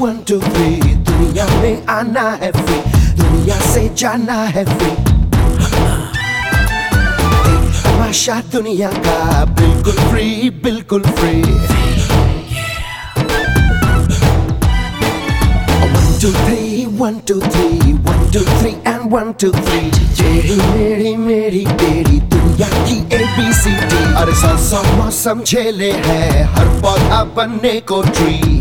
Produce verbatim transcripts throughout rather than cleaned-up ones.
One two three, दुनिया में आना है फ्री, दुनिया से जाना है फ्री। तमाशा दुनिया का बिल्कुल फ्री, बिल्कुल free. One two three, one two three, one two three and one two three. तेरी मेरी मेरी तेरी दुनिया की ए बी सी डी। अरे सौ सौ मौसम झेले हैं, हर पौधा बनने को tree.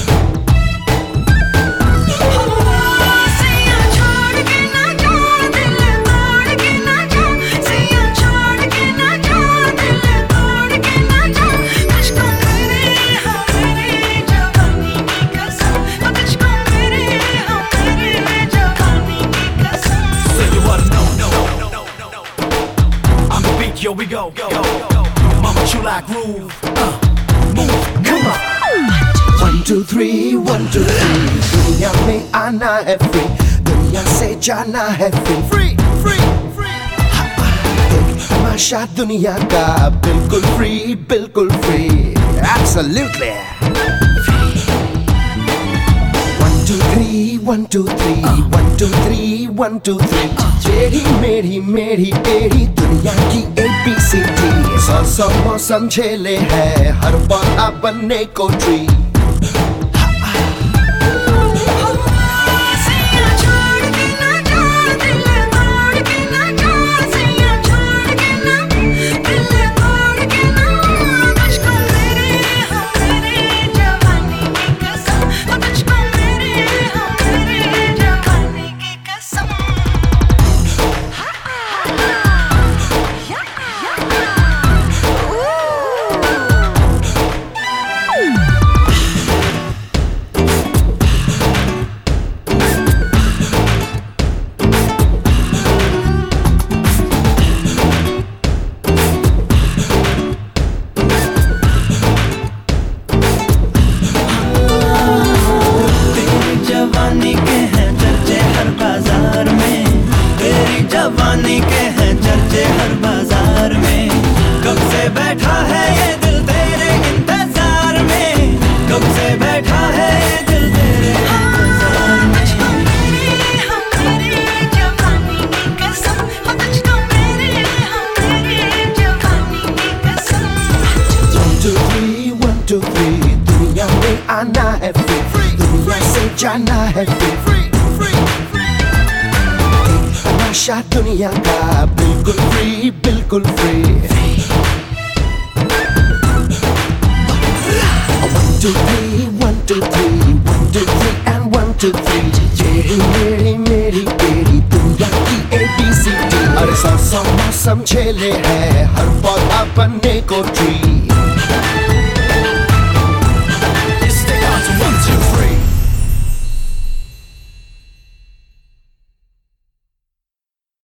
Yo, we go, go, go. Mama, you like groove? Uh, move, come on. One two three, one two three. दुनिया में आना है फ्री, दुनिया से जाना है फ्री। Free, free, free. तमाशा दुनिया का बिल्कुल फ्री, बिल्कुल free. Absolutely. One two three, one two three, one two three, one two three. तेरी मेरी मेरी तेरी दुनिया की ए बी सी डी। सौ सौ मौसम झेले हैं, हर पौधा बनने को ट्री। जवानी के हैं चर्चे हर बाजार में। कब से बैठा है ये दिल तेरे इंतजार में, कब से बैठा है ये दिल तेरे इंतजार में। जवानी की कसम, तुझको मेरे मेरे जवानी की कसम। One two three, one two three, दुनिया में आना है फ्री, दुनिया से जाना है फ्री। तमाशा दुनिया का बिल्कुल फ्री, बिल्कुल free. One two three, one two three, one two three and one two three। तेरी मेरी मेरी तेरी दुनिया की ए बी सी डी। अरे सौ सौ मौसम झेले हैं, हर पौधा बनने को ट्री।